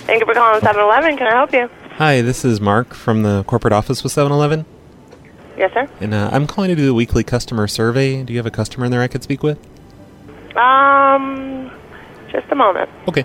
Thank you for calling 7-Eleven. Can I help you? Hi, this is Mark from the corporate office with 7-Eleven. Yes, sir. And I'm calling to do a weekly customer survey. Do you have a customer in there I could speak with? Just a moment. Okay.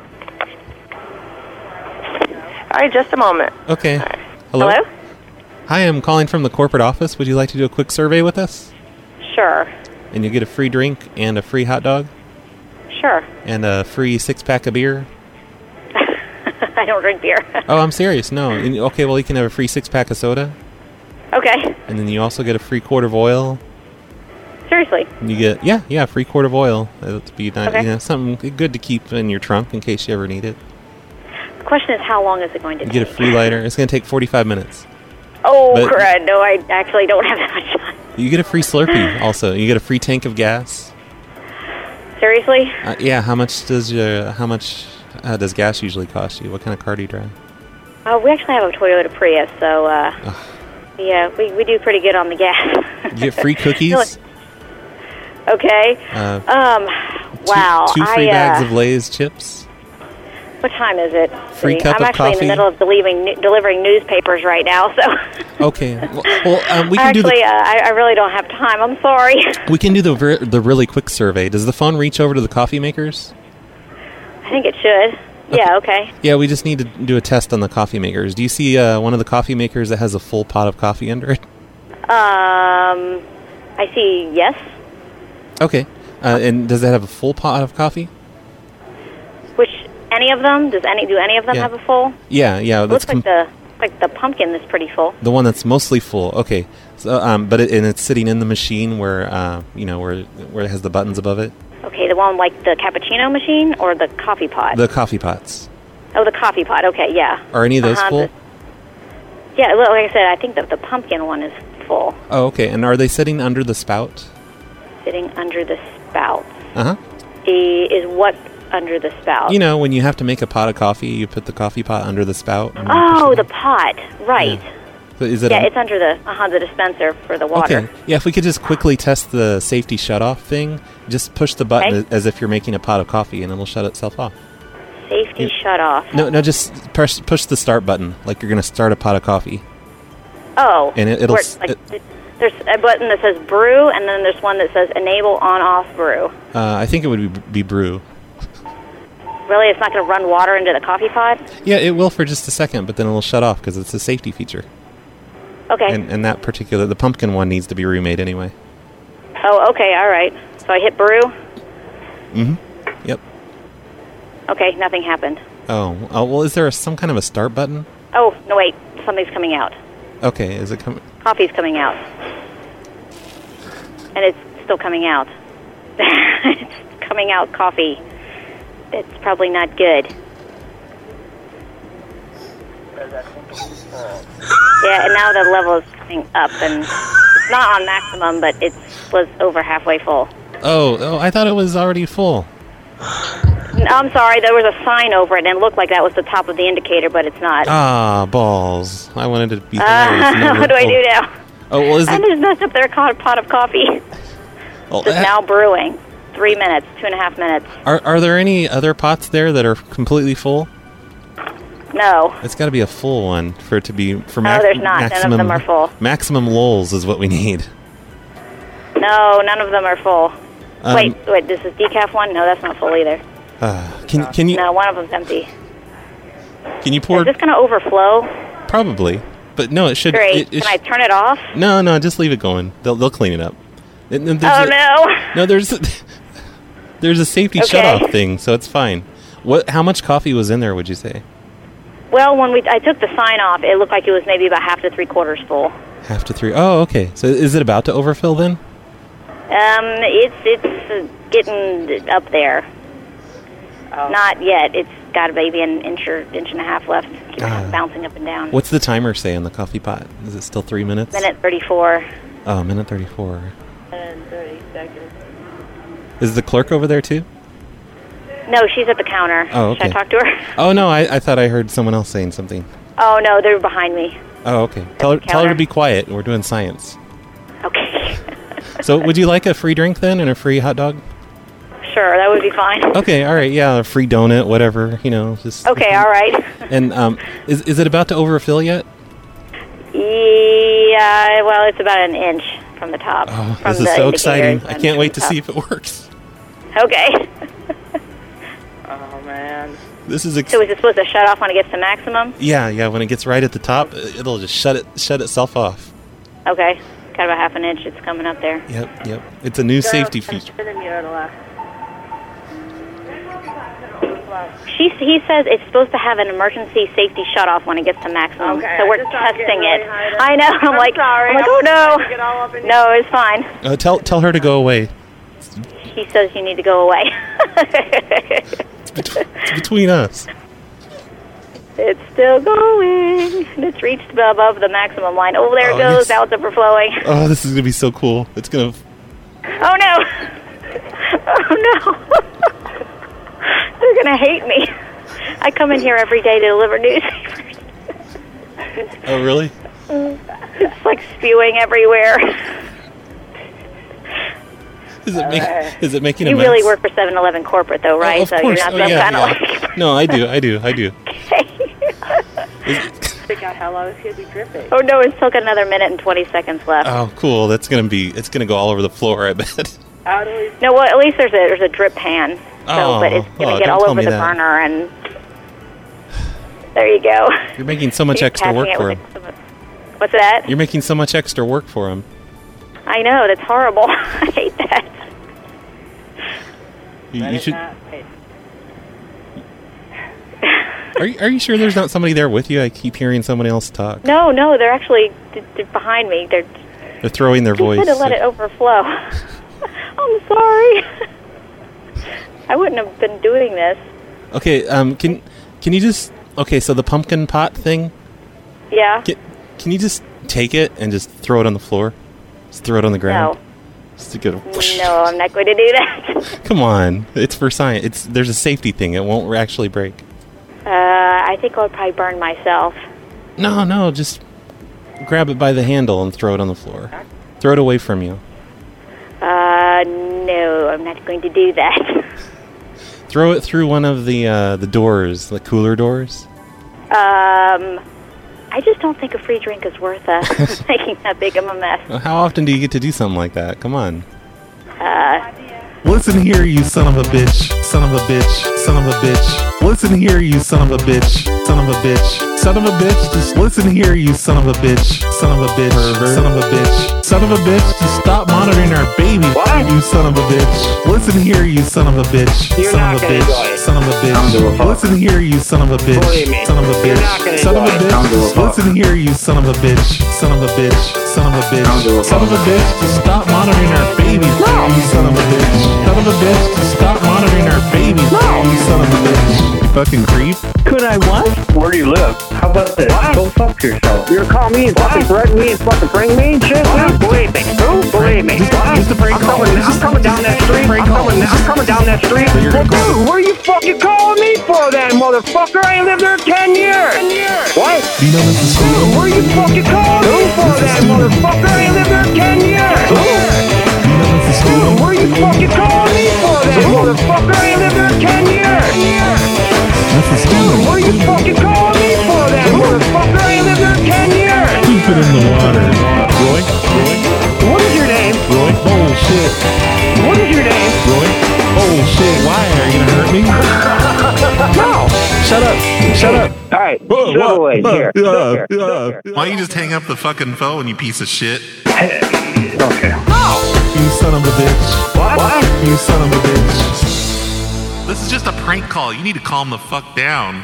All right, just a moment. Okay. Right. Hello? Hello? Hi, I'm calling from the corporate office. Would you like to do a quick survey with us? Sure. And you get a free drink and a free hot dog Sure. and a free 6-pack of beer. I don't drink beer. Oh, I'm serious. No. Okay, well, you can have a free 6-pack of soda. Okay. And then you also get a free quart of oil. Seriously? And you get, a free quart of oil. It'll be nice, Okay. something good to keep in your trunk in case you ever need it. The question is, how long is it going to You take? get a free lighter. It's going to take 45 minutes. Oh, But- crud. No, I actually don't have that much time. You get a free Slurpee also. You get a free tank of gas. Seriously? Yeah, how much does gas usually cost you? What kind of car do you drive? We actually have a Toyota Prius, so, yeah, we do pretty good on the gas. You get free cookies. Okay. Wow. Two free bags of Lay's chips. What time is it? Free cup I'm of actually coffee. in the middle of delivering newspapers right now, so. Okay. Well, we can actually, I really don't have time. I'm sorry. We can do the really quick survey. Does the phone reach over to the coffee makers? I think it should. Yeah, okay. Yeah, we just need to do a test on the coffee makers. Do you see one of the coffee makers that has a full pot of coffee under it? I see yes. Okay. And does it have a full pot of coffee? Any of them? Do any of them have a full? Yeah. It looks like the pumpkin is pretty full. The one that's mostly full. Okay. So, but it's sitting in the machine where where it has the buttons above it. Okay, the one like the cappuccino machine or the coffee pot? The coffee pots. Oh, the coffee pot. Okay, yeah. Are any of those full? Yeah, well, like I said, I think that the pumpkin one is full. Oh, okay. And are they sitting under the spout? Sitting under the spout. Uh-huh. Is what under the spout? You know, when you have to make a pot of coffee, you put the coffee pot under the spout. Oh, the pot. Right. Yeah. So is it it's under the dispenser for the water. Okay. Yeah, if we could just quickly test the safety shutoff thing, just push the button as if you're making a pot of coffee, and it'll shut itself off. Safety shutoff. No, just push the start button, like you're going to start a pot of coffee. Oh. And it'll... There's a button that says brew, and then there's one that says enable on-off brew. I think it would be brew. Really? It's not going to run water into the coffee pot? Yeah, it will for just a second, but then it'll shut off because it's a safety feature. Okay. And the pumpkin one needs to be remade anyway. Oh, okay, all right. So I hit brew? Mm-hmm. Yep. Okay, nothing happened. Oh, well, is there some kind of a start button? Oh, no, wait. Something's coming out. Okay, is it coming? Coffee's coming out. And it's still coming out. It's coming out coffee. It's probably not good. Yeah, and now the level is coming up, and it's not on maximum, but it was over halfway full. Oh, I thought it was already full. No, I'm sorry, there was a sign over it, and it looked like that was the top of the indicator, but it's not. Ah, balls. I wanted to be what do I do now? Oh, well, is it... I just messed up their pot of coffee. Well, it's now brewing. 3 minutes, 2.5 minutes. Are there any other pots there that are completely full? No. It's got to be a full one for it to be... No, there's not. Maximum, none of them are full. Maximum lulls is what we need. No, none of them are full. Wait, this is decaf one? No, that's not full either. Can you... No, one of them's empty. Can you pour... Is this going to overflow? Probably. But no, it should... Great. Can I turn it off? No, just leave it going. They'll clean it up. No, there's a safety shutoff thing, so it's fine. How much coffee was in there, would you say? Well, when I took the sign off, it looked like it was maybe about half to 3/4 full. Half to 3. Oh, okay. So is it about to overfill then? It's getting up there. Oh. Not yet. It's got maybe an inch and a half left. Keeps bouncing up and down. What's the timer say on the coffee pot? Is it still 3 minutes? Minute 34. Oh, minute 34. And 30 seconds. Is the clerk over there too? No, she's at the counter. Oh, okay. Should I talk to her? Oh, no, I thought I heard someone else saying something. Oh, no, they're behind me. Oh, okay. Tell her to be quiet. We're doing science. Okay. So would you like a free drink then and a free hot dog? sure. That would be fine. Okay, all right, yeah, a free donut, whatever, just... Okay, all right. And is it about to overfill yet? Yeah, well, it's about an inch from the top. Oh, from this is so exciting. I can't wait to see if it works. Okay. Oh, man. This is So is it supposed to shut off when it gets to maximum? Yeah, when it gets right at the top, it'll just shut itself off. Okay. Kind of a half an inch. It's coming up there. Yep. It's a new safety feature. He says it's supposed to have an emergency safety shut-off when it gets to maximum. Okay, So we're testing it. I know. I'm like, sorry. oh no. No, it's fine. Tell her to go away. He says you need to go away. It's between us. It's still going. It's reached above the maximum line. Oh, there it goes. Now it's overflowing. Oh, this is going to be so cool. It's going to... Oh, no. Oh, no. They're going to hate me. I come in here every day to deliver newspapers. Oh, really? It's like spewing everywhere. Is it making a You mess? really work for 7-Eleven corporate, though, right? Of course. You're not some kind of like... No, I do. Okay. Figure out how long it's going to be dripping. Oh, no, it's still got another minute and 20 seconds left. Oh, cool. It's going to go all over the floor, I bet. No, well, at least there's a drip pan. So, but it's going to get all over the burner, and there you go. You're making so much extra work for him. What's that? You're making so much extra work for him. I know, that's horrible. I hate that. You should... Are you sure there's not somebody there with you? I keep hearing someone else talk. No, they're actually they're behind me. They're throwing their voice. You said to let it overflow. I'm sorry. I wouldn't have been doing this. Okay, can you just... Okay, so the pumpkin pot thing? Yeah. Can you just take it and just throw it on the floor? Just throw it on the ground? No. Just to get a whoosh. No, I'm not going to do that. Come on. It's for science. There's a safety thing. It won't actually break. I think I'll probably burn myself. No, just grab it by the handle and throw it on the floor. Throw it away from you. No, I'm not going to do that. Throw it through one of the doors, the cooler doors. I just don't think a free drink is worth making that big of a mess. How often do you get to do something like that? Come on. Listen here, you son of a bitch, son of a bitch, son of a bitch. Listen here, you son of a bitch, son of a bitch, son of a bitch. Just listen here, you son of a bitch, son of a bitch, son of a bitch, son of a bitch. Just stop monitoring our baby, you son of a bitch. Listen here, you son of a bitch, son of a bitch, son of a bitch. Listen here, you son of a bitch, son of a bitch, son of a bitch. Just listen here, you son of a bitch, son of a bitch, son of a bitch, son of a bitch. Just stop monitoring our baby, you son of a bitch. Son of a bitch, just stop monitoring our baby. You son of a bitch. You fucking creep. Could I what? Where do you live? How about this? What? Go fuck yourself. You're calling me and fucking threatening me and fucking prank me and shit? What? Believe me. Who? Believe me. What? Use the prank call. I'm coming down that street. I'm coming down that street. So you're Well, gonna dude, what are you fucking calling me for then, motherfucker? I ain't lived there 10 years. What? Do you know this is Dude, school? what are you fucking calling me for then, motherfucker? I ain't lived there 10 years. Do you know this is school? Dude, what are you fucking calling me for then, motherfucker? I ain't lived there 10 years. This is school. Dude, what are you fucking calling me for then, motherfucker? I ain't lived there 10 years. Keep it in the water. Roy? What is your name? Roy? Oh, shit. What is your name? Roy? Oh, shit. Why? Are you gonna hurt me? No. Shut up. Shut up. All right. Here. Here. Why don't you just hang up the fucking phone, you piece of shit? Okay. You son of a bitch. What? You son of a bitch. This is just a prank call. You need to calm the fuck down.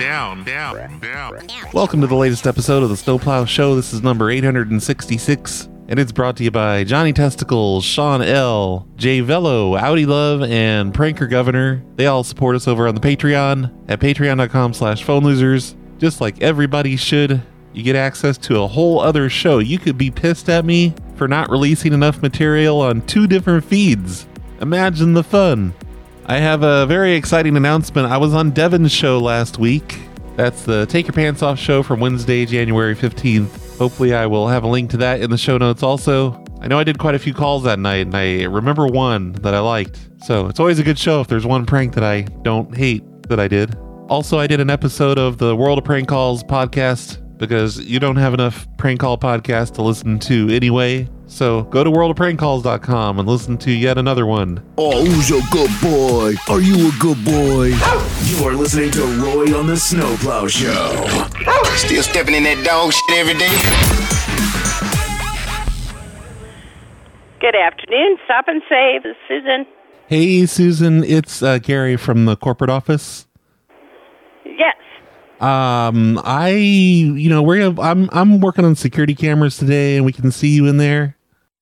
Welcome to the latest episode of the Snowplow Show. This is number 866, and it's brought to you by Johnny Testicles, Sean L., Jay Vello, Audi Love, and Pranker Governor. They all support us over on the Patreon at patreon.com/phone losers. Just like everybody should. You get access to a whole other show. You could be pissed at me for not releasing enough material on 2 different feeds. Imagine the fun. I have a very exciting announcement. I was on Devin's show last week. That's the Take Your Pants Off show from Wednesday, January 15th. Hopefully I will have a link to that in the show notes also. I know I did quite a few calls that night, and I remember one that I liked. So it's always a good show if there's one prank that I don't hate that I did. Also, I did an episode of the World of Prank Calls podcast because you don't have enough prank call podcasts to listen to anyway. So go to worldofprankcalls.com and listen to yet another one. Oh, who's a good boy? Are you a good boy? You are listening to Roy on the Snowplow Show. Still stepping in that dog shit every day. Good afternoon. Stop and save. This is Susan. Hey, Susan. It's Gary from the corporate office. Yes. I'm working on security cameras today, and we can see you in there.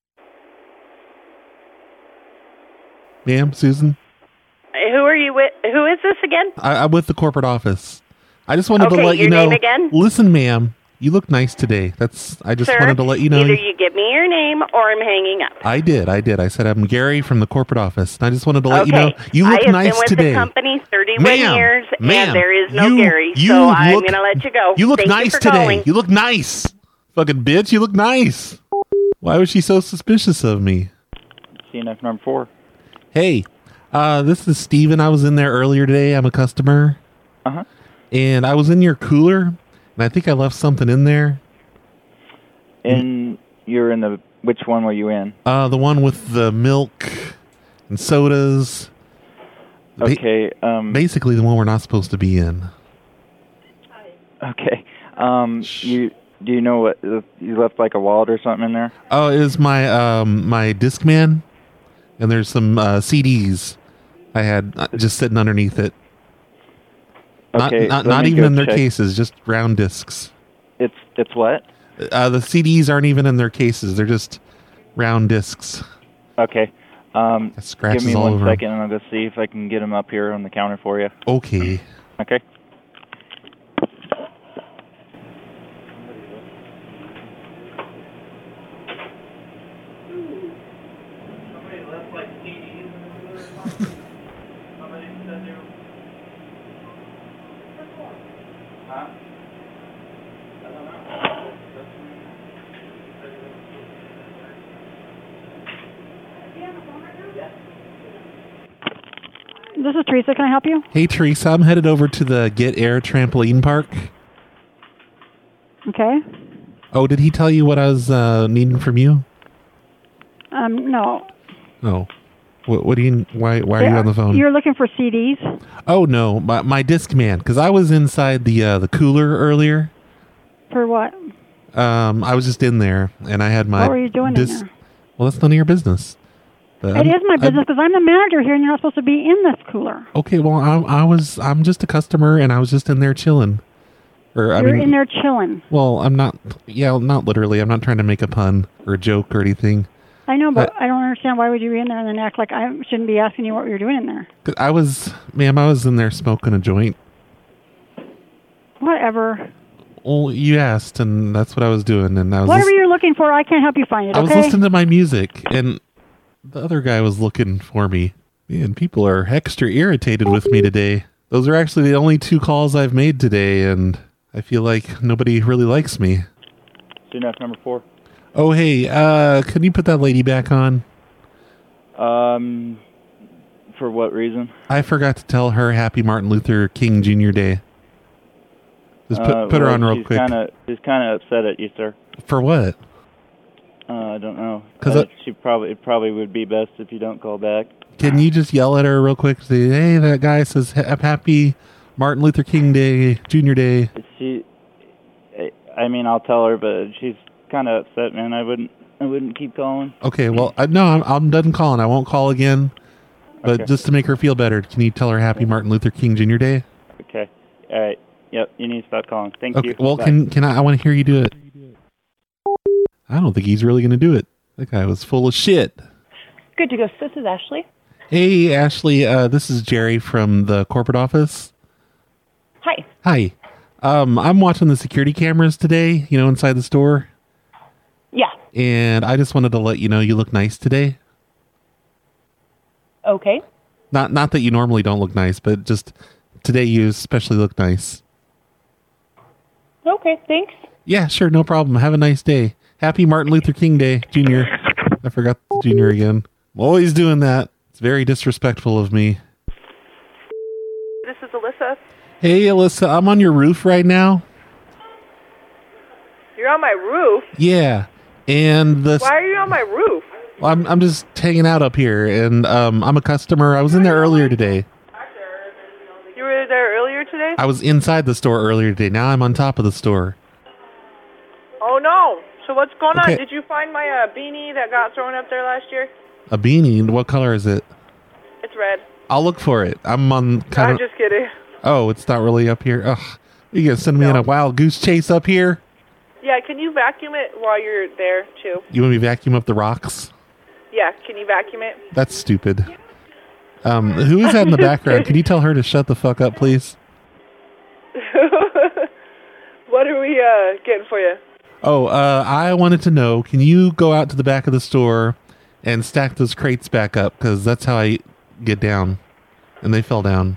Ma'am, Susan? Who are you with? Who is this again? I'm with the corporate office. I just wanted to let you your know. Name again? Listen, ma'am, you look nice today. I just wanted to let you know. Either you give me your name or I'm hanging up. I did. I said I'm Gary from the corporate office. And I just wanted to let you know. You look nice today. I have been with the company 31 years, and there is no Gary, so I'm going to let you go. You look Thank nice you for today. Calling. You look nice. Fucking bitch, you look nice. Why was she so suspicious of me? CNF number 4. Hey, this is Steven. I was in there earlier today. I'm a customer. Uh-huh. And I was in your cooler, and I think I left something in there. And you're in the... Which one were you in? The one with the milk and sodas. Okay. Basically the one we're not supposed to be in. Okay. Do you know what... You left like a wallet or something in there? Oh, it was my my Discman, and there's some CDs I had just sitting underneath it. Okay. Not even in their cases, just round discs. It's what? The CDs aren't even in their cases; they're just round discs. Okay. Scratches give me all one over second, and I'll go see if I can get them up here on the counter for you. Okay. Okay. This is Teresa. Can I help you? Hey, Teresa. I'm headed over to the Get Air trampoline park. Okay. Oh, did he tell you what I was needing from you? No. Oh. What do you? Why are you on the phone? You're looking for CDs? Oh no, my Discman, because I was inside the cooler earlier. For what? I was just in there, and I had my. What were you doing in there? Well, that's none of your business. It is my business because I'm the manager here, and you're not supposed to be in this cooler. Okay, well, I'm just a customer, and I was just in there chilling. You're in there chilling. Well, I'm not. Yeah, not literally. I'm not trying to make a pun or a joke or anything. I know, but I don't understand why would you be in there and then act like I shouldn't be asking you what you're doing in there. 'Cause I was in there smoking a joint. Whatever. Well, you asked, and that's what I was doing, and I was. Whatever you're looking for, I can't help you find it. I was okay? listening to my music, and the other guy was looking for me. Man, people are extra irritated with me today. Those are actually the only 2 calls I've made today, and I feel like nobody really likes me. CNF number 4. Oh, hey, can you put that lady back on? For what reason? I forgot to tell her Happy Martin Luther King Jr. Day. Just put her on real quick. She's kind of upset at you, sir. For what? I don't know. It probably would be best if you don't call back. Can you just yell at her real quick? Say, hey, that guy says Happy Martin Luther King Day, Jr. Day. I'll tell her, but she's kind of upset, man. I wouldn't keep calling. Okay, well, no, I'm done calling. I won't call again. But just to make her feel better, can you tell her Happy Martin Luther King Jr. Day? Okay. All right. Yep. You need to stop calling. Thank you. Well, Bye. can I want to hear you do it. I don't think he's really going to do it. That guy was full of shit. Good to go. This is Ashley. Hey, Ashley. This is Jerry from the corporate office. Hi. Hi. I'm watching the security cameras today, inside the store. Yeah. And I just wanted to let you know you look nice today. Okay. Not that you normally don't look nice, but just today you especially look nice. Okay, thanks. Yeah, sure, no problem. Have a nice day. Happy Martin Luther King Day, Jr. I forgot the junior again. I'm always doing that. It's very disrespectful of me. This is Alyssa. Hey, Alyssa, I'm on your roof right now. You're on my roof? Yeah. And Why are you on my roof? I'm just hanging out up here, and I'm a customer. I was in there earlier today. You were there earlier today? I was inside the store earlier today. Now I'm on top of the store. Oh, no. So what's going Okay. on? Did you find my beanie that got thrown up there last year? A beanie? What color is it? It's red. I'll look for it. I'm on kind I'm of... just kidding. Oh, it's not really up here. Ugh. You gonna send me on a wild goose chase up here? Yeah, can you vacuum it while you're there, too? You want me to vacuum up the rocks? Yeah, can you vacuum it? That's stupid. Who is that in the background? Can you tell her to shut the fuck up, please? What are we getting for you? Oh, I wanted to know, can you go out to the back of the store and stack those crates back up? Because that's how I get down. And they fell down.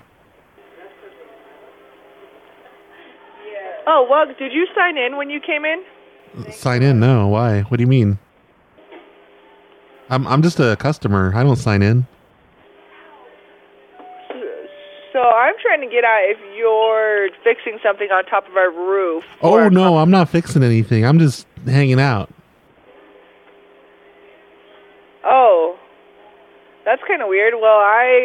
Oh, well, did you sign in when you came in? Sign in? No. Why? What do you mean? I'm just a customer. I don't sign in. So I'm trying to get out if you're fixing something on top of our roof. Oh, no, I'm not fixing anything. I'm just hanging out. Oh, that's kind of weird. Well,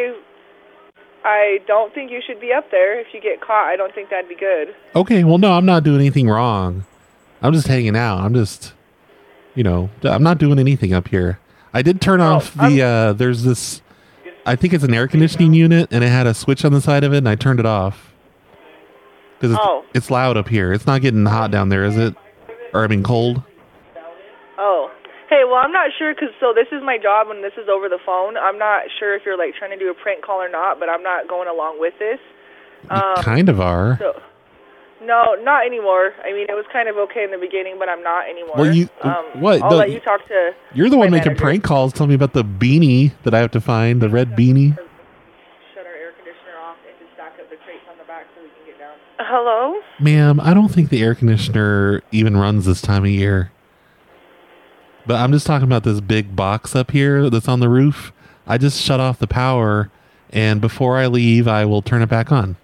I don't think you should be up there. If you get caught, I don't think that'd be good. Okay, well, no, I'm not doing anything wrong. I'm just hanging out. I'm just, I'm not doing anything up here. I did turn off the, there's this, I think it's an air conditioning unit, and it had a switch on the side of it, and I turned it off. Because it's loud up here. It's not getting hot down there, is it? Or, I mean, cold? Oh. Hey, well, I'm not sure, because this is my job, and this is over the phone. I'm not sure if you're, trying to do a prank call or not, but I'm not going along with this. You kind of are. No, not anymore. I mean, it was kind of okay in the beginning, but I'm not anymore. Well, what? I'll let you talk to You're the one making manager. prank calls. Tell me about the beanie that I have to find, the red beanie. Shut our air conditioner off and just stack up the crates on the back so we can get down. Hello? Ma'am, I don't think the air conditioner even runs this time of year. But I'm just talking about this big box up here that's on the roof. I just shut off the power, and before I leave, I will turn it back on.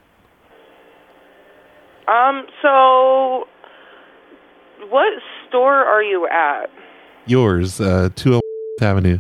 So, what store are you at? Yours, 201 Avenue.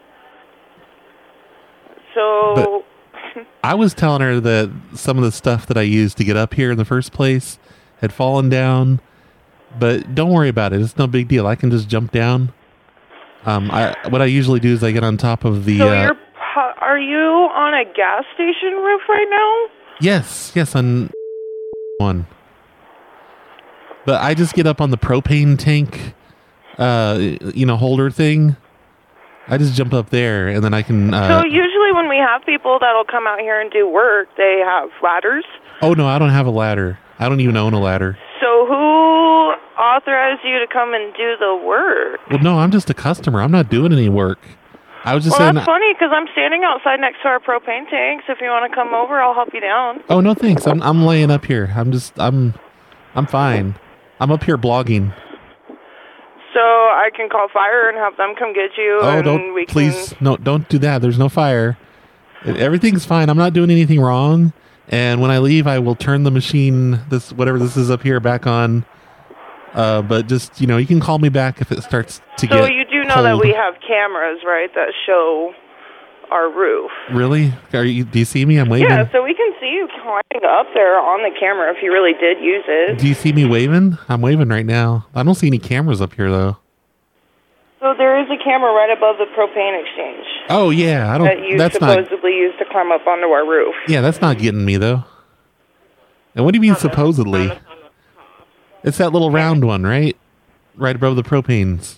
So... But I was telling her that some of the stuff that I used to get up here in the first place had fallen down, but don't worry about it. It's no big deal. I can just jump down. What I usually do is I get on top of the... So are you on a gas station roof right now? Yes, on one. But I just get up on the propane tank, holder thing. I just jump up there, and then I can... So usually when we have people that'll come out here and do work, they have ladders. Oh, no, I don't have a ladder. I don't even own a ladder. So who authorized you to come and do the work? Well, no, I'm just a customer. I'm not doing any work. I was just saying... saying... Well, that's funny, because I'm standing outside next to our propane tanks. If you want to come over, I'll help you down. Oh, no, thanks. I'm laying up here. I'm fine. I'm up here blogging. So I can call fire and have them come get you. Oh, please. No, don't do that. There's no fire. Everything's fine. I'm not doing anything wrong. And when I leave, I will turn the machine, whatever this is up here, back on. But just, you can call me back if it starts to get So you do know cold. that we have cameras, right, that show our roof. Really? Do you see me? I'm waving. Yeah, so we can see you climbing up there on the camera if you really did use it. Do you see me waving? I'm waving right now. I don't see any cameras up here, though. So there is a camera right above the propane exchange. Oh, yeah. That you supposedly used to climb up onto our roof. Yeah, that's not getting me, though. And what do you mean, supposedly? It's that little round one, right? Right above the propanes.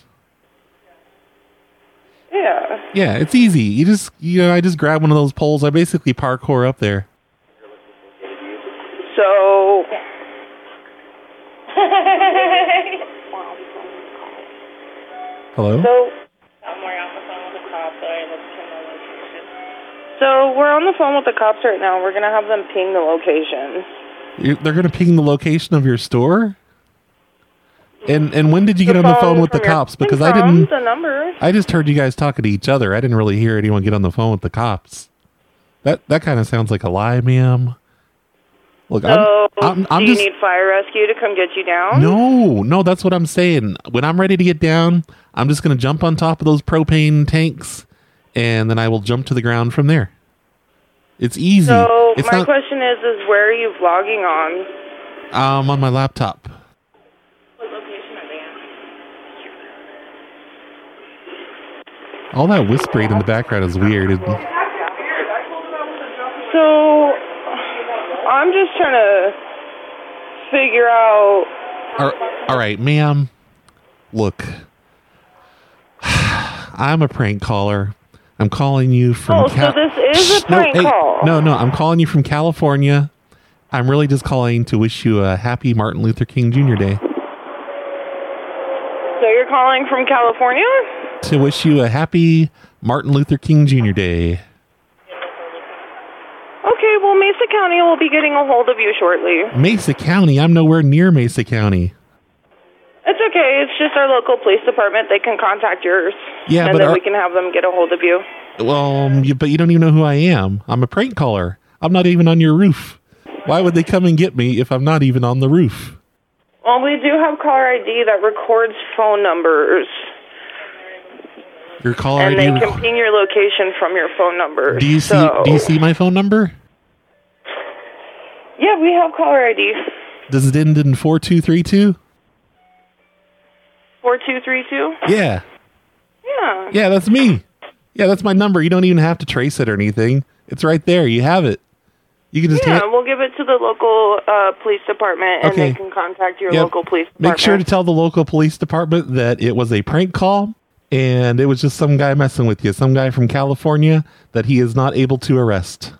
Yeah. Yeah, it's easy. I just grab one of those poles. I basically parkour up there. So... Hello? So we're on the phone with the cops right now. We're going to have them ping the location. They're going to ping the location of your store? And when did you get on the phone with the cops? Because I didn't. The number. I just heard you guys talking to each other. I didn't really hear anyone get on the phone with the cops. That kind of sounds like a lie, ma'am. Look, So, I'm do you just. need fire rescue to come get you down? No, that's what I'm saying. When I'm ready to get down, I'm just going to jump on top of those propane tanks, and then I will jump to the ground from there. It's easy. So, it's my question is where are you vlogging on? on my laptop. What location are they at? All that whispering in the background is weird. So, I'm just trying to figure out... All right, ma'am. Look, I'm a prank caller. I'm calling you from... so this is a prank call. No, I'm calling you from California. I'm really just calling to wish you a happy Martin Luther King Jr. Day. So you're calling from California? To wish you a happy Martin Luther King Jr. Day. Okay, well, Mesa County will be getting a hold of you shortly. Mesa County? I'm nowhere near Mesa County. It's okay. It's just our local police department. They can contact yours. Yeah, and but then we can have them get a hold of you. Well, but you don't even know who I am. I'm a prank caller. I'm not even on your roof. Why would they come and get me if I'm not even on the roof? Well, we do have caller ID that records phone numbers. Your caller and ID. they can ping your location from your phone number. Do you see my phone number? Yeah, we have caller ID. Does it end in 4232? 4232? Yeah. Yeah. Yeah, that's me. Yeah, that's my number. You don't even have to trace it or anything. It's right there. You have it. You can just we'll give it to the local police department, and they can contact your local police department. Make sure to tell the local police department that it was a prank call, and it was just some guy messing with you, some guy from California that he is not able to arrest.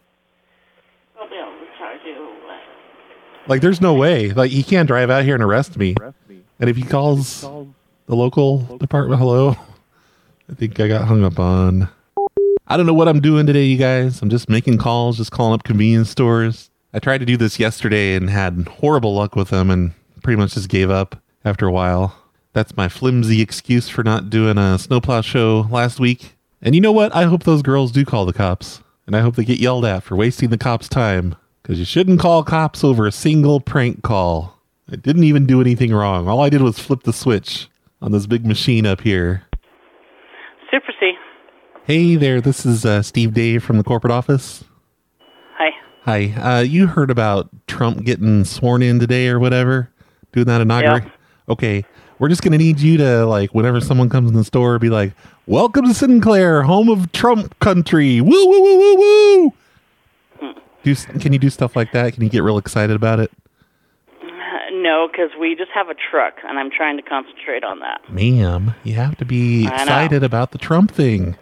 Like, there's no way. Like, he can't drive out here and arrest me. And if he calls the local department, hello, I think I got hung up on. I don't know what I'm doing today, you guys. I'm just making calls, just calling up convenience stores. I tried to do this yesterday and had horrible luck with them and pretty much just gave up after a while. That's my flimsy excuse for not doing a snowplow show last week. And you know what? I hope those girls do call the cops. And I hope they get yelled at for wasting the cops' time. Because you shouldn't call cops over a single prank call. I didn't even do anything wrong. All I did was flip the switch on this big machine up here. Super C. Hey there, this is Steve Dave from the corporate office. Hi. Hi. You heard about Trump getting sworn in today or whatever? Doing that inauguration? Yeah. Okay. We're just going to need you to, like, whenever someone comes in the store, be like, welcome to Sinclair, home of Trump country. Woo, woo, woo, woo, woo. Can you do stuff like that? Can you get real excited about it? No, because we just have a truck, and I'm trying to concentrate on that. Ma'am, you have to be excited about the Trump thing.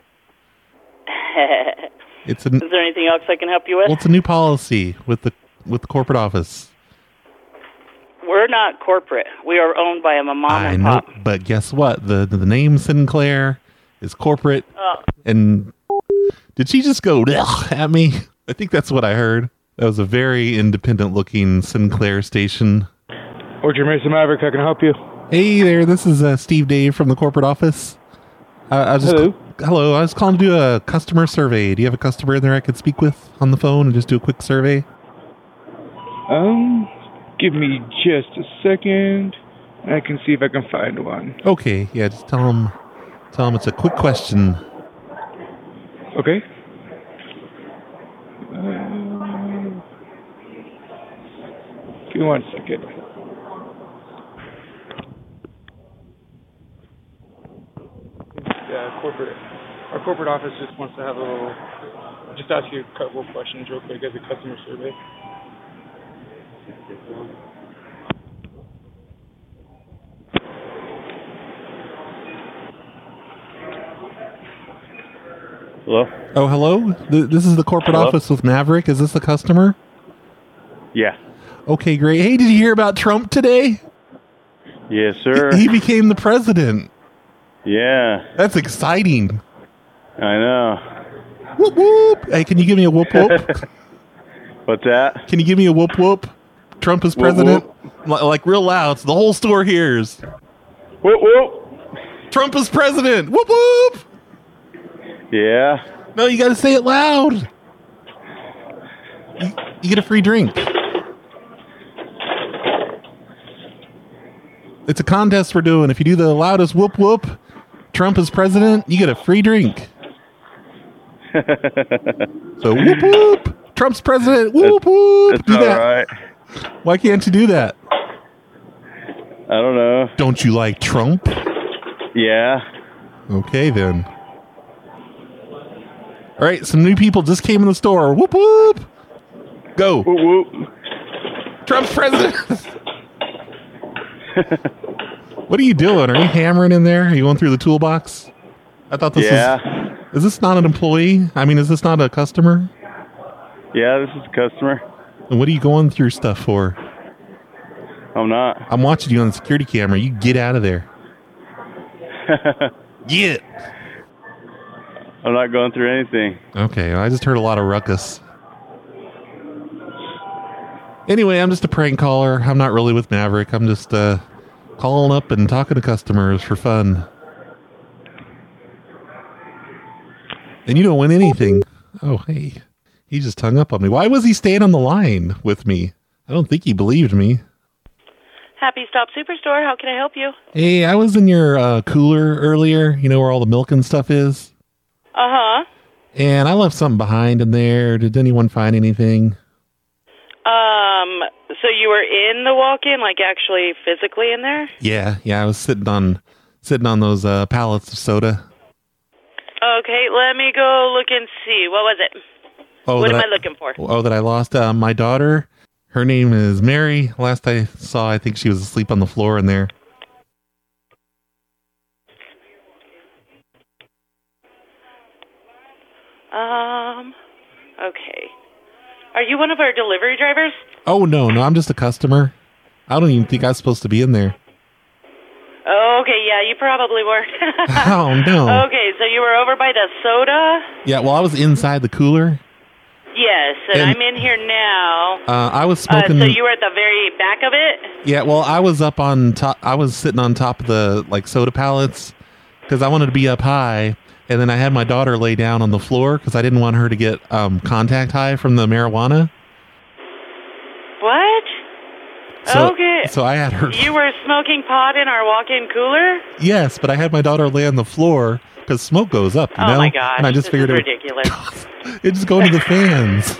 Is there anything else I can help you with? Well, it's a new policy with the corporate office. We're not corporate. We are owned by a mom and pop. pop. But guess what? The name Sinclair is corporate. And did she just go at me? I think that's what I heard. That was a very independent-looking Sinclair station. Orchard Mesa Maverick, how can I help you? Hey there, this is Steve Dave from the corporate office. Hello. Hello, I was calling to do a customer survey. Do you have a customer in there I could speak with on the phone and just do a quick survey? Give me just a second. I can see if I can find one. Okay, yeah, just tell them it's a quick question. Okay. Give me 1 second. Our corporate office just wants to have just ask you a couple of questions real quick as a customer survey. Hello? Oh, hello? This is the corporate office with Maverick. Is this the customer? Yeah. Okay, great. Hey, did you hear about Trump today? Yes, sir. He became the president. Yeah. That's exciting. I know. Whoop, whoop. Hey, can you give me a whoop, whoop? What's that? Can you give me a whoop, whoop? Trump is president? Whoop, whoop. Like real loud, so the whole store hears. Whoop, whoop. Trump is president. Whoop, whoop. Yeah. No, you got to say it loud. You get a free drink. It's a contest we're doing. If you do the loudest whoop whoop, Trump is president, you get a free drink. So whoop whoop, Trump's president, whoop whoop. That's do all that. right. Why can't you do that? I don't know. Don't you like Trump? Yeah. Okay, then. All right, some new people just came in the store. Whoop whoop. Go. Whoop whoop. Trump's president. What are you doing? Are you hammering in there? Are you going through the toolbox? I thought this is this not an employee? I mean, is this not a customer? Yeah, this is a customer. And what are you going through stuff for? I'm not. I'm watching you on the security camera. You get out of there. Get. I'm not going through anything. Okay, I just heard a lot of ruckus. Anyway, I'm just a prank caller. I'm not really with Maverick. I'm just calling up and talking to customers for fun. And you don't win anything. Oh, hey. He just hung up on me. Why was he staying on the line with me? I don't think he believed me. Happy Stop Superstore. How can I help you? Hey, I was in your cooler earlier. You know where all the milk and stuff is? Uh-huh. And I left something behind in there. Did anyone find anything? So you were in the walk-in, like actually physically in there? Yeah. I was sitting on those pallets of soda. Okay, let me go look and see. What was it? What am I looking for? Oh, that I lost my daughter. Her name is Mary. Last I saw, I think she was asleep on the floor in there. Okay. Are you one of our delivery drivers? Oh, no, I'm just a customer. I don't even think I was supposed to be in there. Oh, okay, yeah, you probably were. Oh, no. Okay, so you were over by the soda? Yeah, well, I was inside the cooler. Yes, and I'm in here now. I was smoking... so you were at the very back of it? Yeah, well, I was up on top. I was sitting on top of the, soda pallets because I wanted to be up high. And then I had my daughter lay down on the floor because I didn't want her to get contact high from the marijuana. What? Okay. So I had her... You were smoking pot in our walk-in cooler? Yes, but I had my daughter lay on the floor because smoke goes up, you know? Oh, my gosh. And I just figured ridiculous. It just go to the fans.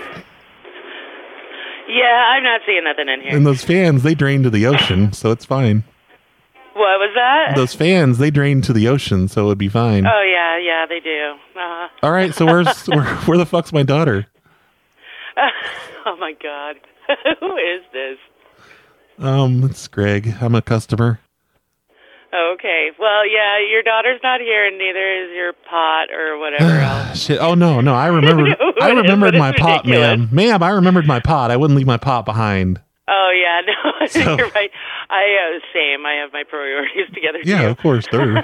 Yeah, I'm not seeing nothing in here. And those fans, they drain to the ocean, so it's fine. What was that? Those fans, they drain to the ocean, so it would be fine. Oh, yeah, they do. Uh-huh. All right, so where the fuck's my daughter? Oh, my God. Who is this? It's Greg. I'm a customer. Okay. Well, yeah, your daughter's not here, and neither is your pot or whatever else. Shit. Oh, no. I remembered my pot, ma'am. Ma'am, I remembered my pot. I wouldn't leave my pot behind. Oh, yeah, no, you're right. Same. I have my priorities together, too. Yeah, of course. Durr.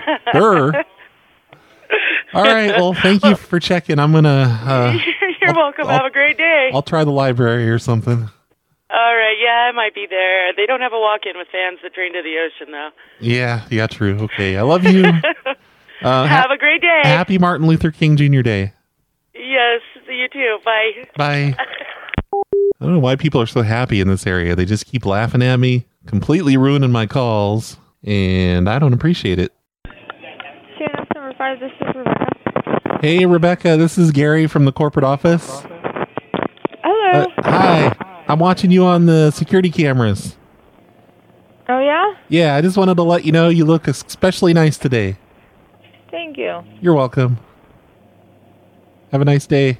All right. Well, thank you for checking. I'm going to... You're welcome. Have a great day. I'll try the library or something. All right. Yeah, I might be there. They don't have a walk-in with fans that drain to the ocean, though. Yeah, true. Okay. I love you. Have a great day. Happy Martin Luther King Jr. Day. Yes. You too. Bye. Bye. I don't know why people are so happy in this area. They just keep laughing at me, completely ruining my calls, and I don't appreciate it. CNS number 5, this is Rebecca. Hey, Rebecca, this is Gary from the corporate office. Hello. Hi. I'm watching you on the security cameras. Oh, yeah? Yeah, I just wanted to let you know you look especially nice today. Thank you. You're welcome. Have a nice day.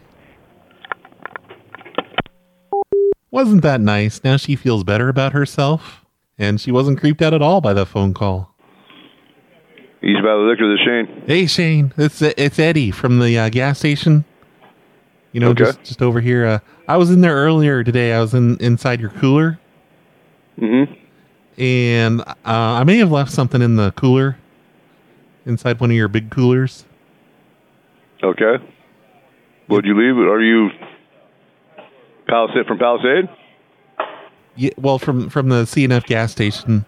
Wasn't that nice? Now she feels better about herself, and she wasn't creeped out at all by that phone call. He's by the liquor, this Shane. Hey, Shane. It's Eddie from the gas station. You know, okay. just over here. I was in there earlier today. I was inside your cooler. Mm-hmm. And I may have left something in the cooler, inside one of your big coolers. Okay. What'd you leave? Are you from Palisade? Yeah, well, from the CNF gas station.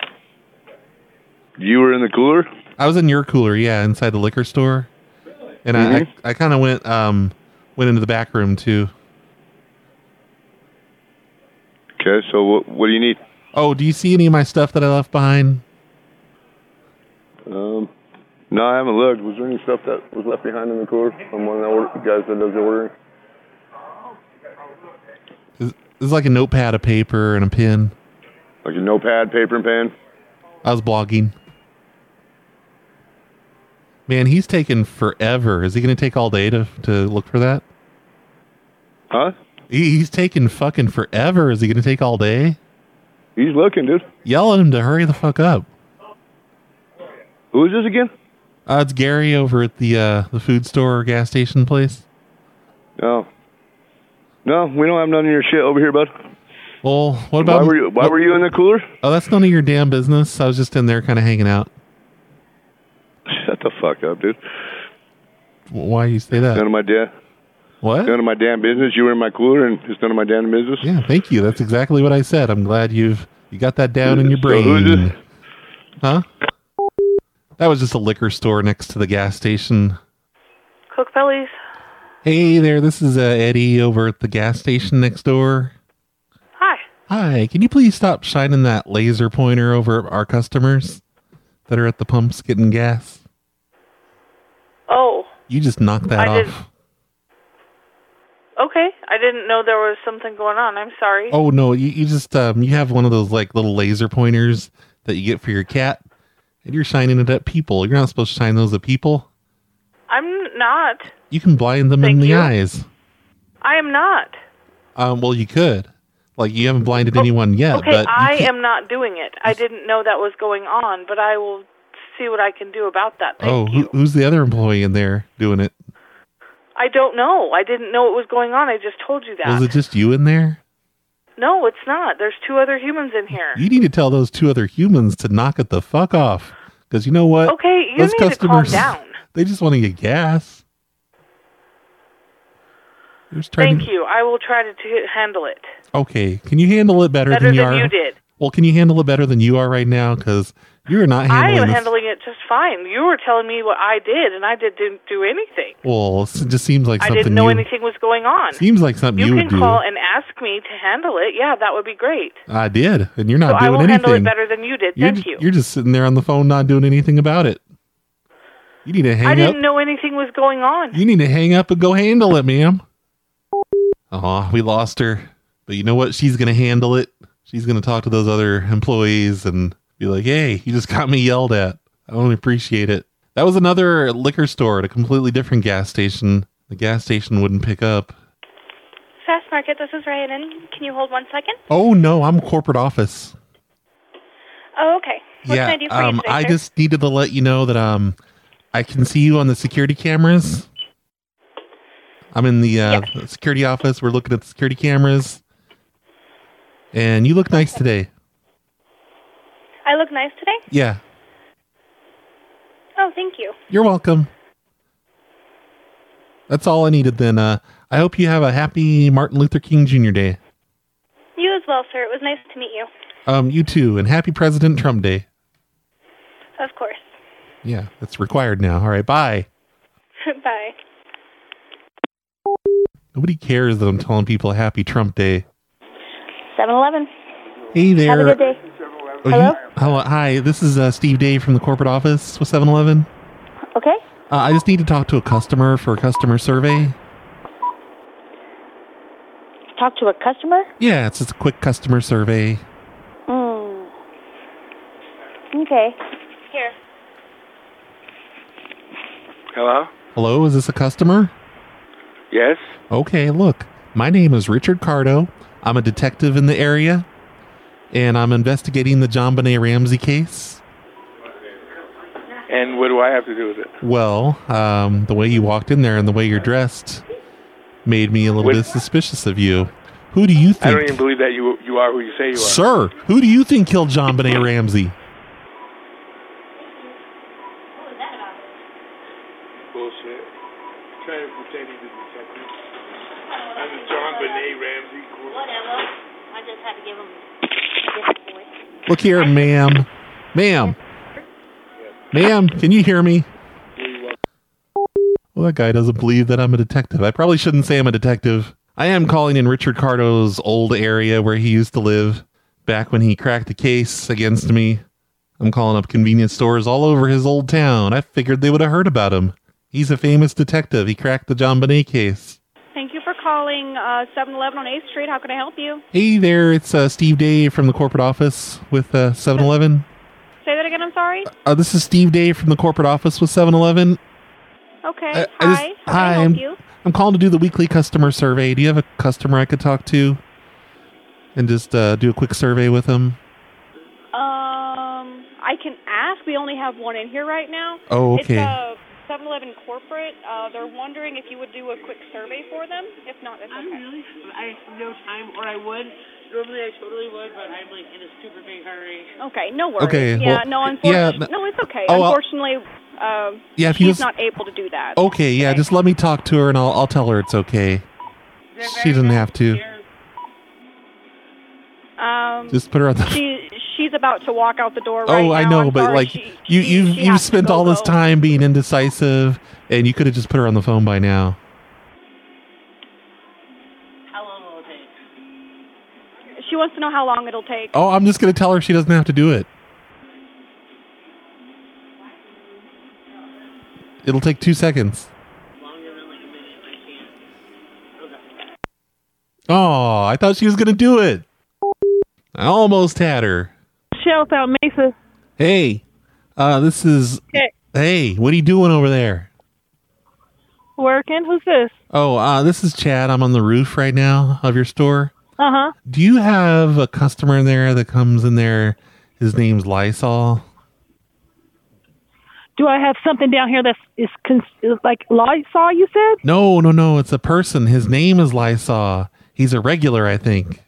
You were in the cooler? I was in your cooler, yeah, inside the liquor store. And I kind of went into the back room, too. Okay, so what do you need? Oh, do you see any of my stuff that I left behind? No, I haven't looked. Was there any stuff that was left behind in the cooler from one of the guys that does the ordering? There's like a notepad, a paper, and a pen. Like a notepad, paper, and pen? I was blogging. Man, he's taking forever. Is he going to take all day to look for that? Huh? He's taking fucking forever. Is he going to take all day? He's looking, dude. Yell at him to hurry the fuck up. Who is this again? It's Gary over at the food store gas station place. No, we don't have none of your shit over here, bud. Well, what about... Why were you in the cooler? Oh, that's none of your damn business. I was just in there kind of hanging out. Shut the fuck up, dude. Why you say that? None of my damn... What? None of my damn business. You were in my cooler and it's none of my damn business? Yeah, thank you. That's exactly what I said. I'm glad you got that down in your brain. So who's this? Huh? That was just a liquor store next to the gas station. Cook Bellies. Hey there, this is Eddie over at the gas station next door. Hi. Hi, can you please stop shining that laser pointer over at our customers that are at the pumps getting gas? Oh. You just knocked that off. Okay, I didn't know there was something going on. I'm sorry. Oh, no, you just, you have one of those, like, little laser pointers that you get for your cat, and you're shining it at people. You're not supposed to shine those at people. I'm not. You can blind them in the eyes. I am not. Well, you could. Like, you haven't blinded anyone yet. Okay, but I am not doing it. I didn't know that was going on, but I will see what I can do about that. Thank you. Who's the other employee in there doing it? I don't know. I didn't know it was going on. I just told you that. Was it just you in there? No, it's not. There's 2 other humans in here. You need to tell those 2 other humans to knock it the fuck off. Because you know what? Okay, you those need customers, to calm down. They just want to get gas. Thank you. I will try to handle it. Okay. Can you handle it better than you are? You did. Well, can you handle it better than you are right now? Because you're not handling I am handling it just fine. You were telling me what I did, and I didn't do anything. Well, it just seems like something I didn't know anything was going on. Seems like something you would do. You can call and ask me to handle it. Yeah, that would be great. I did, and you're not so doing anything. I will handle it better than you did. Thank you. You're just sitting there on the phone not doing anything about it. You need to hang up. I didn't know anything was going on. You need to hang up and go handle it, ma'am. Oh, we lost her. But you know what? She's going to handle it. She's going to talk to those other employees and be like, hey, you just got me yelled at. I don't appreciate it. That was another liquor store at a completely different gas station. The gas station wouldn't pick up. Fast Market, this is Ryan. Can you hold 1 second? Oh, no, I'm corporate office. Oh, okay. What can I do for you today, I sir? just needed to let you know that I can see you on the security cameras. I'm in the security office. We're looking at the security cameras. And you look nice today. I look nice today? Yeah. Oh, thank you. You're welcome. That's all I needed then. I hope you have a happy Martin Luther King Jr. Day. You as well, sir. It was nice to meet you. You too. And happy President Trump Day. Of course. Yeah, that's required now. All right, bye. Bye. Nobody cares that I'm telling people happy Trump Day. 7-Eleven. Hey there. Have a good day. Hello? Hello? Hi, this is Steve Day from the corporate office with 7-Eleven. Okay. I just need to talk to a customer for a customer survey. Talk to a customer? Yeah, it's just a quick customer survey. Okay. Here. Hello? Hello, is this a customer? Yes? Okay, look. My name is Richard Cardo. I'm a detective in the area, and I'm investigating the JonBenet Ramsey case. And what do I have to do with it? Well, the way you walked in there and the way you're dressed made me a little bit suspicious of you. Who do you think... I don't even believe that you are who you say you are. Sir, who do you think killed JonBenet Ramsey? Bullshit. Trying to pretend he's a detective. I'm JonBenet Ramsey. Whatever. I just had to give him Look here, ma'am. Ma'am, can you hear me? Well, that guy doesn't believe that I'm a detective. I probably shouldn't say I'm a detective. I am calling in Richard Cardo's old area where he used to live back when he cracked a case against me. I'm calling up convenience stores all over his old town. I figured they would have heard about him. He's a famous detective. He cracked the John Bonet case. Thank you for calling 7-Eleven on 8th Street. How can I help you? Hey there, it's Steve Day from the corporate office with 7-Eleven. Say that again, I'm sorry? This is Steve Day from the corporate office with 7-Eleven. Okay, hi. How can I help you? I'm calling to do the weekly customer survey. Do you have a customer I could talk to? And just do a quick survey with them? I can ask. We only have one in here right now. Oh, okay. It's 7-Eleven corporate. They're wondering if you would do a quick survey for them. If not, that's okay. Really? I have no time, or I would. Normally I totally would, but I'm like in a super big hurry. Okay, no worries. Okay, yeah, well, no, unfortunately, yeah, no, it's okay. oh, Unfortunately, yeah, if you she's just, not able to do that. Okay, yeah, just let me talk to her and I'll tell her it's okay. She doesn't have to. Just put her on the... She's about to walk out the door right now. I know, I'm but sorry, like she you've spent all this time being indecisive, and you could have just put her on the phone by now. How long will it take? She wants to know how long it'll take. Oh, I'm just going to tell her she doesn't have to do it. It'll take 2 seconds. Longer than like a minute. I can't. Okay. Oh, I thought she was going to do it. I almost had her. Shelf out Mesa. Hey, this is... Hey, what are you doing over there? Working? Who's this? Oh, this is Chad. I'm on the roof right now of your store. Uh-huh. Do you have a customer in there that comes in there? His name's Lysol. Do I have something down here is like Lysol, you said? No. It's a person. His name is Lysol. He's a regular, I think.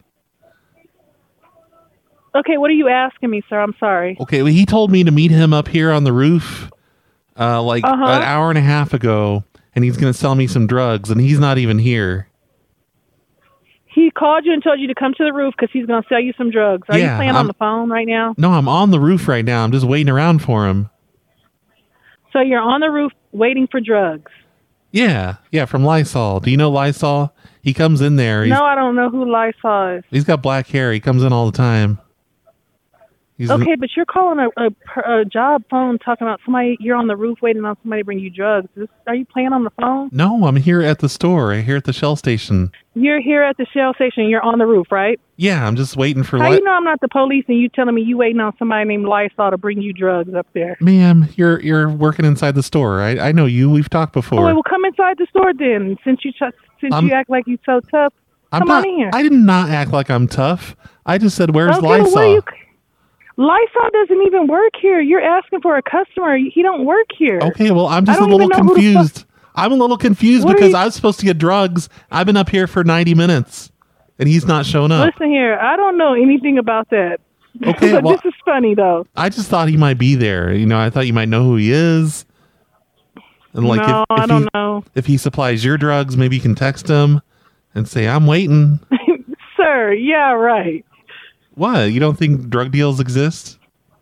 Okay, what are you asking me, sir? I'm sorry. Okay, well, he told me to meet him up here on the roof an hour and a half ago, and he's going to sell me some drugs, and he's not even here. He called you and told you to come to the roof because he's going to sell you some drugs. Are you playing on the phone right now? No, I'm on the roof right now. I'm just waiting around for him. So you're on the roof waiting for drugs? Yeah, from Lysol. Do you know Lysol? He comes in there. No, I don't know who Lysol is. He's got black hair. He comes in all the time. Okay, but you're calling a job phone talking about somebody, you're on the roof waiting on somebody to bring you drugs. Are you playing on the phone? No, I'm here at the store, here at the Shell station. You're here at the Shell station, you're on the roof, right? Yeah, I'm just waiting for... How you know I'm not the police and you telling me you waiting on somebody named Lysol to bring you drugs up there? Ma'am, you're working inside the store. I know you. We've talked before. Oh, well, come inside the store then, since you act like you so tough. Come on in here. I did not act like I'm tough. I just said, where's Lysol? Well, Lysol doesn't even work here. You're asking for a customer. He don't work here. Okay, well, I'm just a little confused. I'm a little confused because I was supposed to get drugs. I've been up here for 90 minutes, and he's not shown up. Listen here, I don't know anything about that. Okay, but well, this is funny, though. I just thought he might be there. I thought you might know who he is. And like, no, I don't know. If he supplies your drugs, maybe you can text him and say, I'm waiting. Sir, yeah, right. What? You don't think drug deals exist?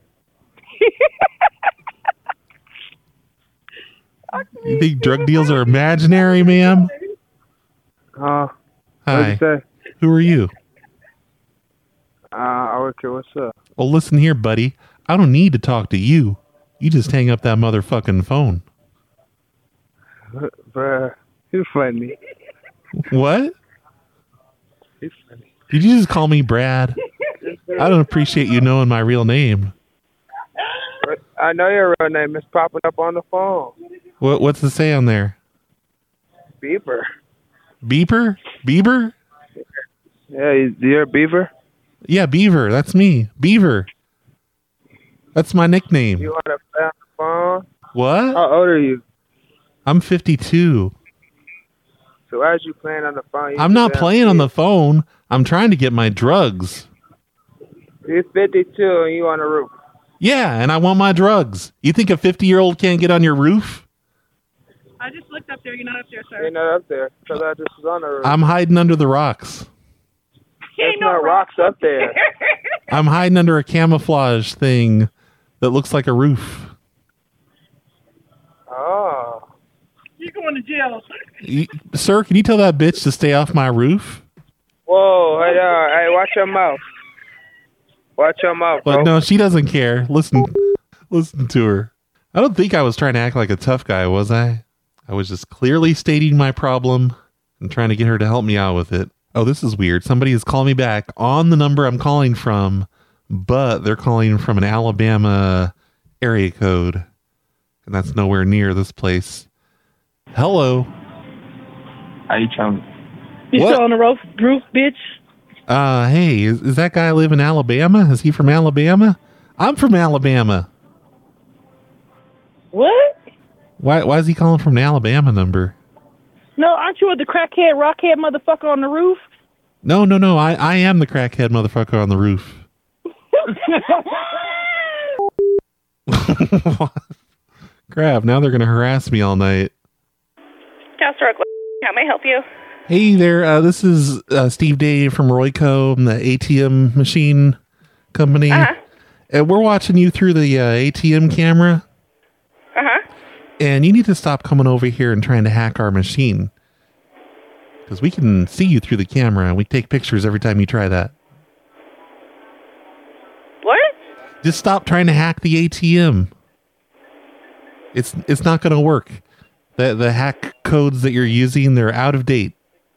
You think drug deals are imaginary, ma'am? Hi. What'd you say? Who are you? I work here. What's up? Well, listen here, buddy. I don't need to talk to you. You just hang up that motherfucking phone. Bruh, you're funny. What? You're funny. Did you just call me Brad? I don't appreciate you knowing my real name. I know your real name. It's popping up on the phone. What's it say on there? Beaver. Beaver? Beaver? Yeah, you're a Beaver? Yeah, Beaver. That's me. Beaver. That's my nickname. You want to play on the phone? What? How old are you? I'm 52. So as you playing on the phone? I'm not playing on the phone. I'm trying to get my drugs. You're 52 and you on the roof. Yeah, and I want my drugs. You think a 50-year-old can't get on your roof? I just looked up there. You're not up there, sir. You're not up there because I just was on the roof. I'm hiding under the rocks. Ain't no not rocks up there. I'm hiding under a camouflage thing that looks like a roof. Oh. You're going to jail, sir. Sir, can you tell that bitch to stay off my roof? Whoa, hey, watch your mouth. Watch your mouth, bro. But no, she doesn't care. Listen to her. I don't think I was trying to act like a tough guy, was I? I was just clearly stating my problem and trying to get her to help me out with it. Oh, this is weird. Somebody has called me back on the number I'm calling from, but they're calling from an Alabama area code. And that's nowhere near this place. Hello. How you trying? You still on the roof, bitch? Hey, is that guy live in Alabama? Is he from Alabama? I'm from Alabama. What? Why is he calling from an Alabama number? No, aren't you the crackhead, rockhead motherfucker on the roof? No. I am the crackhead motherfucker on the roof. Crap, now they're going to harass me all night. Castor, how may I help you? Hey there, this is Steve Dave from Royco, the ATM machine company. Uh-huh. And we're watching you through the ATM camera. Uh-huh. And you need to stop coming over here and trying to hack our machine. Because we can see you through the camera, and we take pictures every time you try that. What? Just stop trying to hack the ATM. It's not going to work. The hack codes that you're using, they're out of date.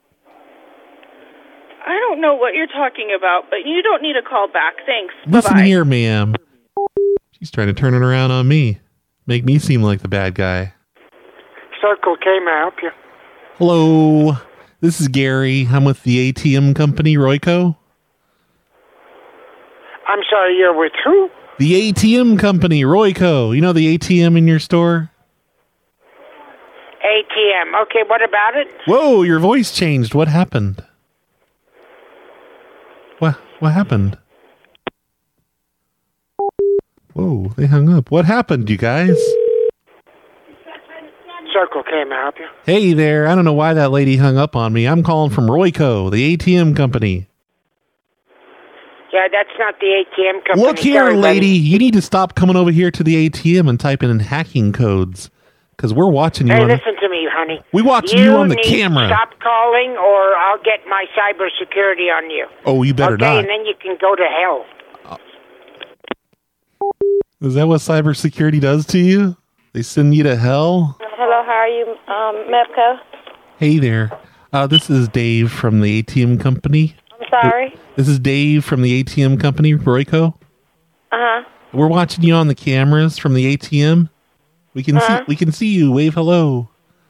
I don't know what you're talking about, but you don't need a call back. Thanks. Listen Bye-bye. here, ma'am. She's trying to turn it around on me. Make me seem like the bad guy. Circle K, may I help you? Hello. This is Gary. I'm with the ATM company, Royco. I'm sorry, you're with who? The ATM company, Royco. You know the ATM in your store? ATM. Okay, what about it? Whoa, your voice changed. What happened? What happened? Whoa, they hung up. What happened, you guys? Circle K, may I help you? Hey there. I don't know why that lady hung up on me. I'm calling from Royco, the ATM company. Yeah, that's not the ATM company. Look here, Sorry, lady. buddy. You need to stop coming over here to the ATM and typing in hacking codes. Because we're watching you Hey, on... listen to me, honey. We watching you on the need camera. To stop calling, or I'll get my cybersecurity on you. Oh, you better okay, not. and then you can go to hell. Is that what cybersecurity does to you? They send you to hell? Hello, how are you, Mepco? Hey there. This is Dave from the ATM company. I'm sorry? This is Dave from the ATM company, Royco. Uh-huh. We're watching you on the cameras from the ATM. We can see you. Wave hello.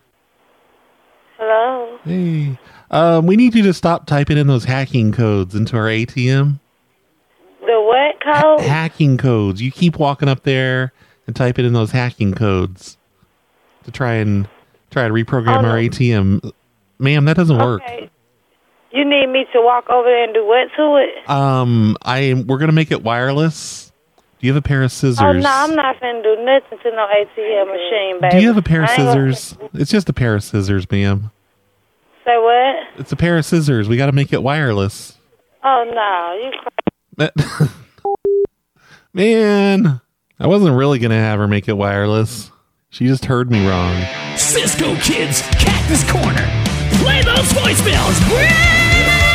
Hello? Hey. We need you to stop typing in those hacking codes into our ATM. The what code? Hacking codes. You keep walking up there and typing in those hacking codes to try to reprogram our ATM. Ma'am, that doesn't work. You need me to walk over there and do what to it? We're gonna make it wireless. Do you have a pair of scissors? Oh, no, I'm not finna do nothing to no ATM machine, baby. Do you have a pair of scissors? It's just a pair of scissors, ma'am. Say what? It's a pair of scissors. We got to make it wireless. Oh, no, you Man, I wasn't really going to have her make it wireless. She just heard me wrong. Cisco Kids, Cactus Corner. Play those voicemails, Brad!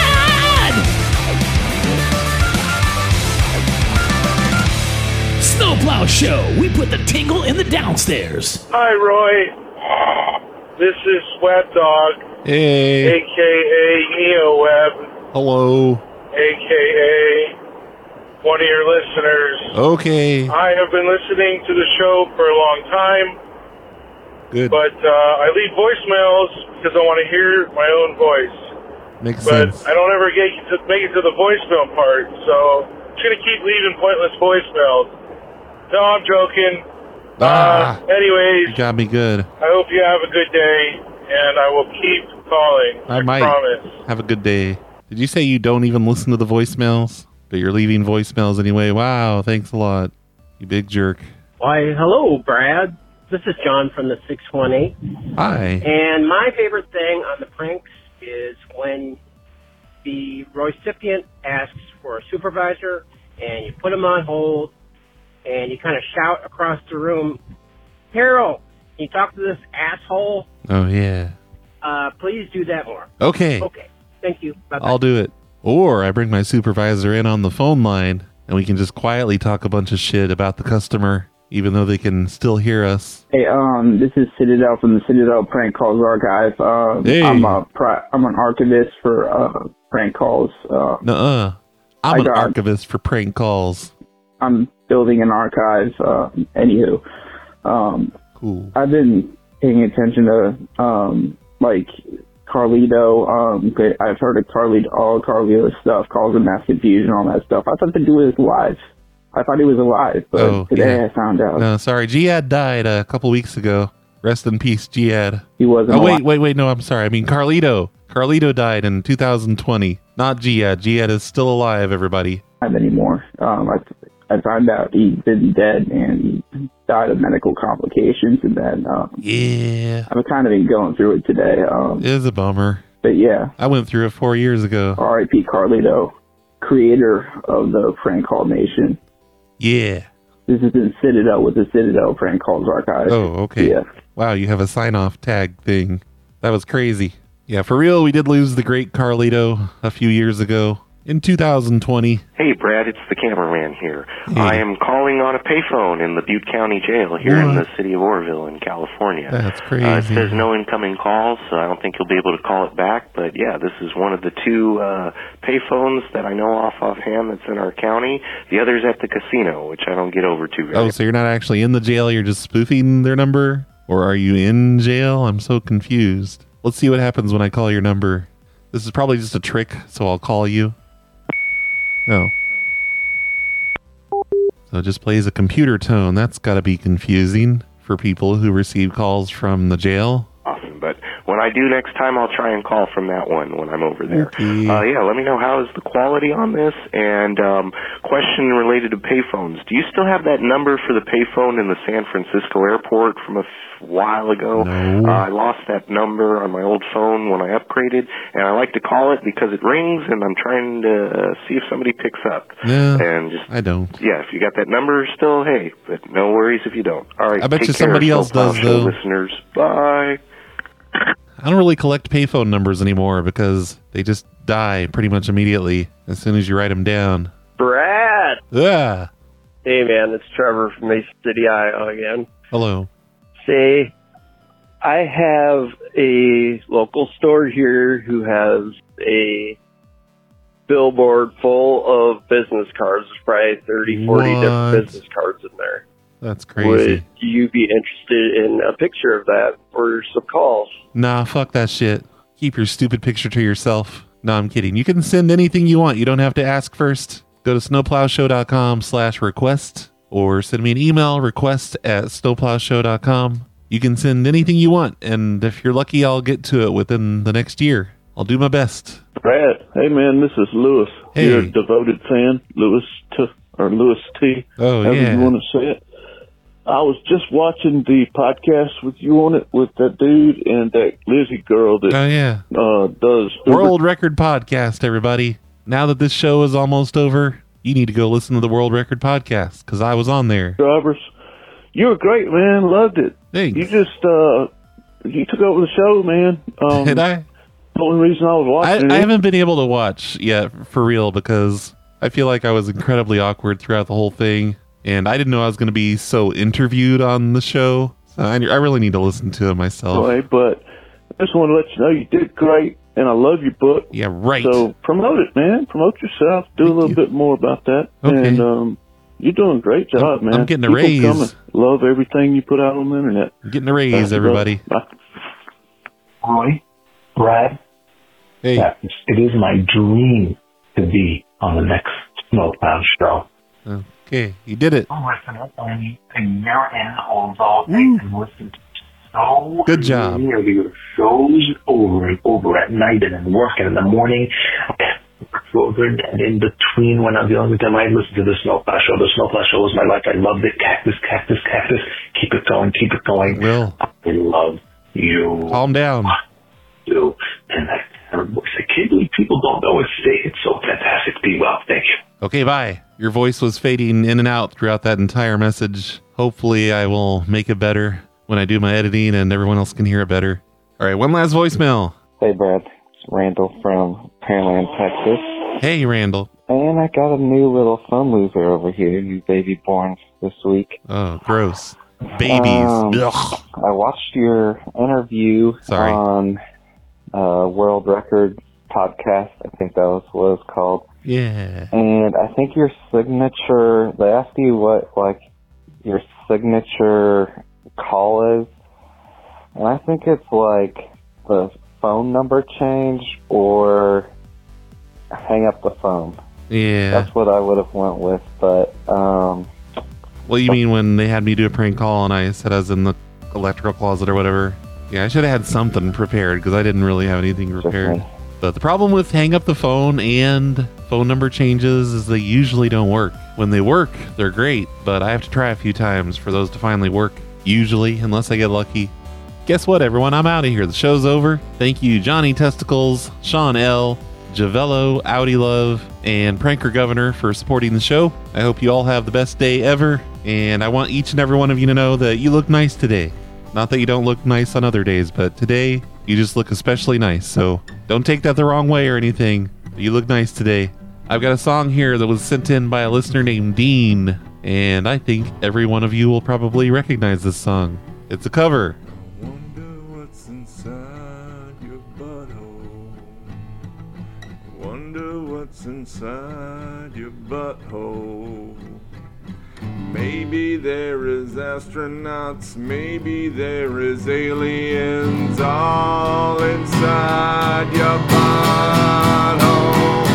Snowplow Show. We put the tingle in the downstairs. Hi, Roy. This is Sweat Dog. Hey. A.K.a. NeoWeb. Hello. A.K.a. one of your listeners. Okay. I have been listening to the show for a long time. Good. But I leave voicemails because I want to hear my own voice. Makes but sense. I don't ever make it to the voicemail part, so I'm just going to keep leaving pointless voicemails. No, I'm joking. Anyways. You got me good. I hope you have a good day, and I will keep calling. I might. Promise. Have a good day. Did you say you don't even listen to the voicemails? But you're leaving voicemails anyway? Wow, thanks a lot. You big jerk. Why, hello, Brad. This is John from the 618. Hi. And my favorite thing on the pranks is when the recipient asks for a supervisor, and you put them on hold, and you kind of shout across the room, Harold, can you talk to this asshole? Oh, yeah. Please do that more. Okay. Okay. Thank you. Bye-bye. I'll do it. Or I bring my supervisor in on the phone line, and we can just quietly talk a bunch of shit about the customer, even though they can still hear us. Hey, this is Citadel from the Citadel Prank Calls Archive. Hey. I'm an archivist for prank calls. Nuh-uh. I'm an archivist for prank calls. I'm building an archive. Anywho, cool. I've been paying attention to like Carlito. I've heard of all Carlito's stuff, calls and mass confusion, all that stuff. I thought the dude was alive. I thought he was alive, but today I found out. No, sorry. Jihad died a couple weeks ago. Rest in peace, Jihad. He wasn't alive. Wait. No, I'm sorry. I mean, Carlito. Carlito died in 2020. Not Jihad. Jihad is still alive, everybody. Not anymore. I found out he'd been dead and he died of medical complications, and then yeah, I've kind of been going through it today. It is a bummer. But yeah, I went through it 4 years ago. R.I.P. Carlito, creator of the Prank Call Nation. Yeah. This is in Citadel with the Citadel Prank Calls Archive. Oh, okay. Yeah. Wow, you have a sign-off tag thing. That was crazy. Yeah, for real, we did lose the great Carlito a few years ago. In 2020. Hey, Brad, it's the cameraman here. Hey. I am calling on a payphone in the Butte County Jail here in the city of Oroville in California. That's crazy. It says no incoming calls, so I don't think you'll be able to call it back. But, yeah, this is one of the two payphones that I know offhand that's in our county. The other's at the casino, which I don't get over to very Oh, so you're not actually in the jail, you're just spoofing their number? Or are you in jail? I'm so confused. Let's see what happens when I call your number. This is probably just a trick, so I'll call you. Oh. So it just plays a computer tone. That's got to be confusing for people who receive calls from the jail. Awesome, but when I do next time, I'll try and call from that one when I'm over there. Okay. Yeah, let me know how is the quality on this, and question related to payphones. Do you still have that number for the payphone in the San Francisco airport from a while ago? No. I lost that number on my old phone when I upgraded, and I like to call it because it rings, and I'm trying to see if somebody picks up. Yeah, and just, I don't. Yeah, if you got that number still, hey, but no worries if you don't. All right, I bet take you care, somebody else does, though. Listeners, bye. I don't really collect payphone numbers anymore because they just die pretty much immediately as soon as you write them down. Brad! Yeah. Hey, man, it's Trevor from Mason City, Iowa again. Hello. Say, I have a local store here who has a billboard full of business cards. There's probably 30, 40 different business cards in there. That's crazy. Would you be interested in a picture of that for some calls? Nah, fuck that shit. Keep your stupid picture to yourself. No, I'm kidding. You can send anything you want. You don't have to ask first. Go to snowplowshow.com/request or send me an email, request@snowplowshow.com. You can send anything you want, and if you're lucky, I'll get to it within the next year. I'll do my best. Brad, hey man, this is Lewis. Hey. You're a devoted fan, Lewis T. Oh, however yeah. you want to say it. I was just watching the podcast with you on it with that dude and that Lizzie girl that does World Record Podcast, everybody. Now that this show is almost over, you need to go listen to the World Record Podcast because I was on there. drivers. You were great, man. Loved it. Thanks. You just you took over the show, man. Did I? The only reason I was watching I it. haven't been able to watch yet for real because I feel like I was incredibly awkward throughout the whole thing. And I didn't know I was going to be so interviewed on the show. So I really need to listen to it myself. Right, but I just want to let you know you did great, and I love your book. Yeah, right. So promote it, man. Promote yourself. Do a little bit more about that. Okay. And you're doing a great job, man. I'm getting a Keep 'em raise. coming. Love everything you put out on the internet. I'm getting a raise, everybody. Bye. Roy, Brad, hey. It is my dream to be on the next Snowplow show. Okay, you did it. I'm listening up on a year in all day and listen to so Good job. many of your shows over and over at night and then working in the morning. And in between, when I'm dealing with them, I listen to the Snowplow show. The Snowplow show is my life. I love it. Cactus. Keep it going. Will. I love you. Calm down. You. And voice. I can't believe people don't know it's today. It's so fantastic. Be well. Thank you. Okay, bye. Your voice was fading in and out throughout that entire message. Hopefully I will make it better when I do my editing and everyone else can hear it better. All right, one last voicemail. Hey, Brad. It's Randall from Pearland, Texas. Hey, Randall. And I got a new little phone loser over here, new baby born this week. Oh, gross. Babies. Ugh. I watched your interview on World Record Podcast. I think that was what it's called. Yeah. And I think your signature, they asked you what, like, your signature call is. And I think it's like the phone number change or hang up the phone. Yeah. That's what I would have went with, but, Well, you mean when they had me do a prank call and I said I was in the electrical closet or whatever? Yeah, I should have had something prepared because I didn't really have anything prepared. But the problem with hang up the phone and phone number changes is they usually don't work. When they work, they're great, but I have to try a few times for those to finally work, usually, unless I get lucky. Guess what, everyone? I'm out of here. The show's over. Thank you, Johnny Testicles, Sean L., Javello, Audi Love, and Pranker Governor for supporting the show. I hope you all have the best day ever, and I want each and every one of you to know that you look nice today. Not that you don't look nice on other days, but today you just look especially nice, so don't take that the wrong way or anything. You look nice today. I've got a song here that was sent in by a listener named Dean, and I think every one of you will probably recognize this song. It's a cover. Inside your butthole. Maybe there is astronauts, maybe there is aliens all inside your butthole.